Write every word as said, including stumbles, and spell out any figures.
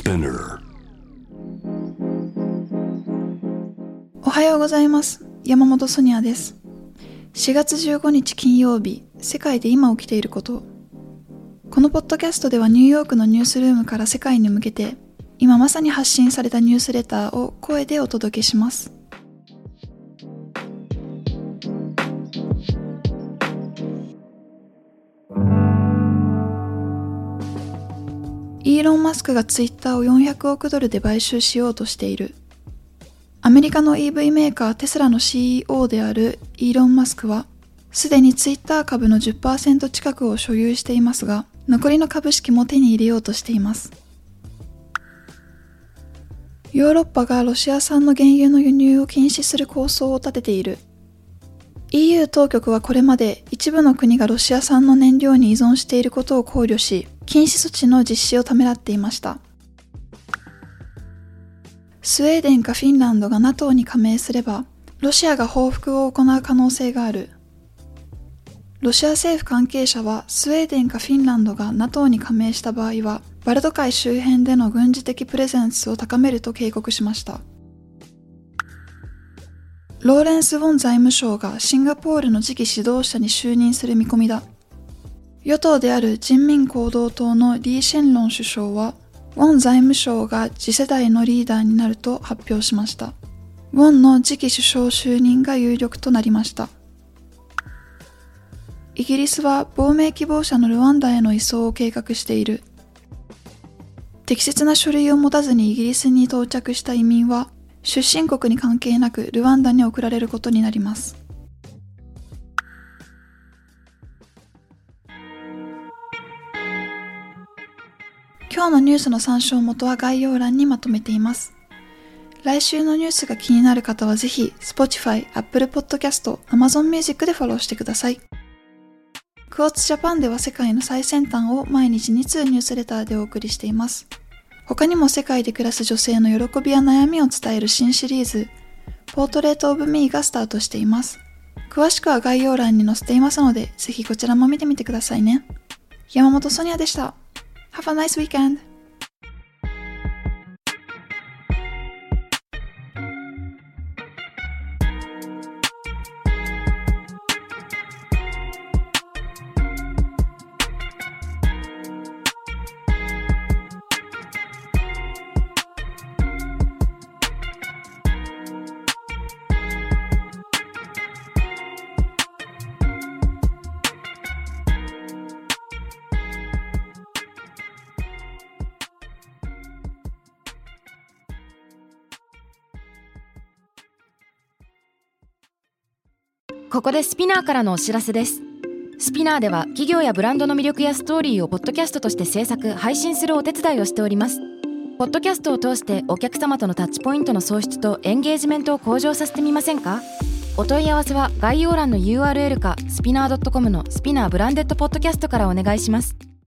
Spinner。 おはようございます。山本ソニアです。しがつじゅうごにち金曜日、世界で今起きていること。このポッドキャストではニューヨークのニュースルームから世界に向けて、今まさに発信されたニュースレターを声でお届けします。イーロン・マスクがツイッターをよんひゃくおくドルで買収しようとしている。アメリカの イーブイ メーカーテスラの シーイーオー であるイーロン・マスクは、すでにツイッター株の じゅっパーセント 近くを所有していますが、残りの株式も手に入れようとしています。ヨーロッパがロシア産の原油の輸入を禁止する構想を立てている。イーユー 当局はこれまで一部の国がロシア産の燃料に依存していることを考慮し、禁止措置の実施をためらっていました。スウェーデンかフィンランドが ナトー に加盟すれば、ロシアが報復を行う可能性がある。ロシア政府関係者は、スウェーデンかフィンランドが ナトー に加盟した場合は、バルト海周辺での軍事的プレゼンスを高めると警告しました。ローレンス・ウォン財務相がシンガポールの次期指導者に就任する見込みだ。与党である人民行動党のリー・シェンロン首相は、ウォン財務相が次世代のリーダーになると発表しました。ウォンの次期首相就任が有力となりました。イギリスは亡命希望者のルワンダへの移送を計画している。適切な書類を持たずにイギリスに到着した移民は、出身国に関係なくルワンダに送られることになります。今日のニュースの参照元は概要欄にまとめています。来週のニュースが気になる方はぜひ Spotify、Apple Podcast、Amazon Music でフォローしてください。クォーツジャパンでは世界の最先端を毎日に通ニュースレターでお送りしています。他にも世界で暮らす女性の喜びや悩みを伝える新シリーズ、ポートレートオブミーがスタートしています。詳しくは概要欄に載せていますので、ぜひこちらも見てみてくださいね。山本ソニアでした。Have a nice weekend! ここでスピナーからのお知らせです。スピナーでは企業やブランドの魅力やストーリーをポッドキャストとして制作・配信するお手伝いをしております。ポッドキャストを通してお客様とのタッチポイントの創出とエンゲージメントを向上させてみませんか？お問い合わせは概要欄の ユーアールエル かスピナー ドットコム のスピナーブランデッドポッドキャストからお願いします。